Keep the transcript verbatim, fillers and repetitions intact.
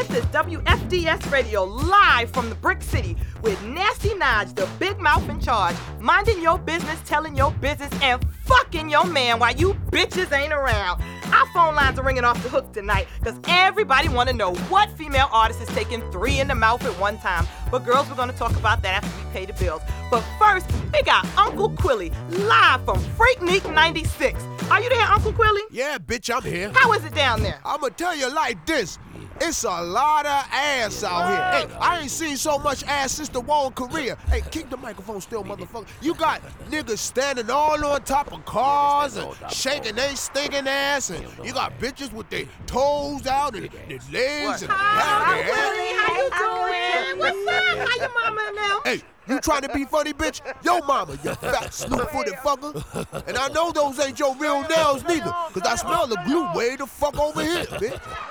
This is W F D S Radio live from the Brick City with Nasty Naj, the big mouth in charge, minding your business, telling your business, and fucking your man while you bitches ain't around. Our phone lines are ringing off the hook tonight because everybody want to know what female artist is taking three in the mouth at one time. But girls, we're going to talk about that after we pay the bills. But first, we got Uncle Quilly live from Freaknik ninety-six. Are you there, Uncle Quilly? Yeah, bitch, I'm here. How is it down there? I'ma tell you like this. It's a lot of ass out here. Hey, I ain't seen so much ass since the war in Korea. Hey, keep the microphone still, motherfucker. You got niggas standing all on top of cars and shaking they stinking ass, and you got bitches with their toes out and their legs. And Hi, Willie. How you doing? What's up? How your mama now? Hey, you trying to be funny, bitch? Yo mama, you fat slew-footed fucker. And I know those ain't your real nails neither, because I smell the glue way the fuck over here, bitch.